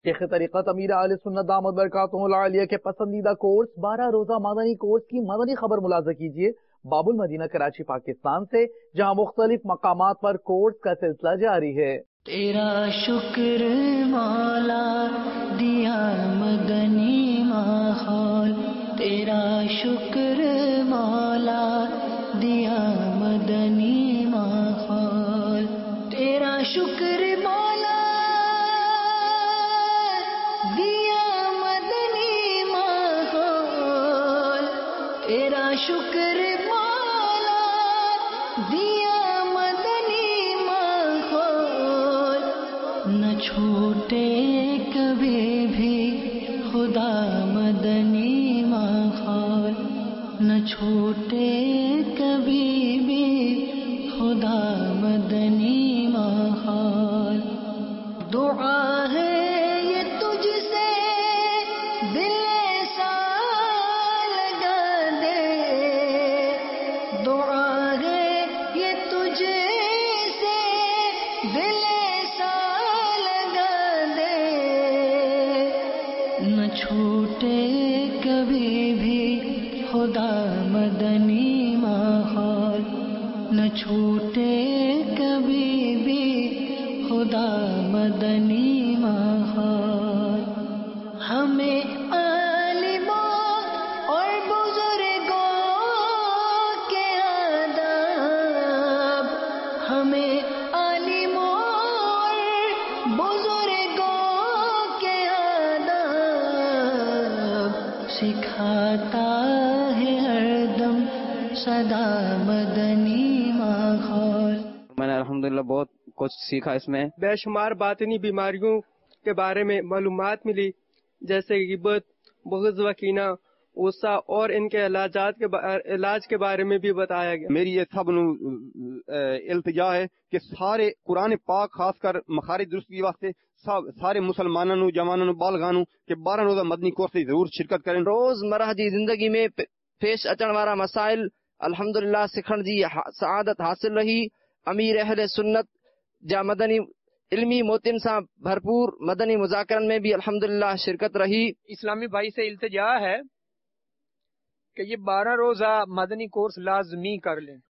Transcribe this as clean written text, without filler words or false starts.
شیخ طریقت امیر اہل سنت دامت برکاتہ العالیہ کے پسندیدہ کورس 12 روزہ مدنی کورس کی مدنی خبر ملاحظہ کیجیے باب المدینہ کراچی پاکستان سے، جہاں مختلف مقامات پر کورس کا سلسلہ جاری ہے۔ تیرا شکر مولا دیا مدنی ماحول، تیرا شکر مولا دیا مدنی ماحول، تیرا شکر مولا دیا مدنی ماحول، تیرا شکر مولا دیا مدنی ماحول، نہ چھوٹے کبھی بھی خدا مدنی ماحول، نہ چھوٹے کبھی بھی خدا مدنی ماحول، دعا ہے یہ تجھ سے دل ایسا لگا دے، دعا ہے یہ تجھ سے دل ایسا لگا دے، نہ چھوٹے کبھی بھی خدا مدنی ماحول، نہ چھوٹے کبھی بھی خدا مدنی ماحول، ہمیں عالموں اور بزرگوں کے آداب، ہمیں عالموں اور بزرگوں کے آداب سکھاتا ہے ہر دم سدا مدنی ماحول۔ میں نے الحمدللہ بہت کچھ سیکھا اس میں، بے شمار باطنی بیماریوں کے بارے میں معلومات ملی، جیسے غیبت، بغض و کینہ، غصہ اور ان کے علاج کے بارے میں بھی بتایا گیا۔ میری یہ سب التجا ہے کہ سارے قرآن پاک خاص کر مخارج درستی واسطے سارے مسلمانوں جوانوں بالغانوں کہ 12 روزہ مدنی کورس ضرور شرکت کریں۔ روزمرہ جی زندگی میں پیش اچن وارا مسائل الحمدللہ سکھن جی سعادت حاصل رہی۔ امیر اہل سنت جا مدنی علمی موتن سے بھرپور مدنی مذاکرن میں بھی الحمدللہ شرکت رہی۔ اسلامی بھائی سے التجا ہے کہ یہ 12 روزہ مدنی کورس لازمی کر لیں۔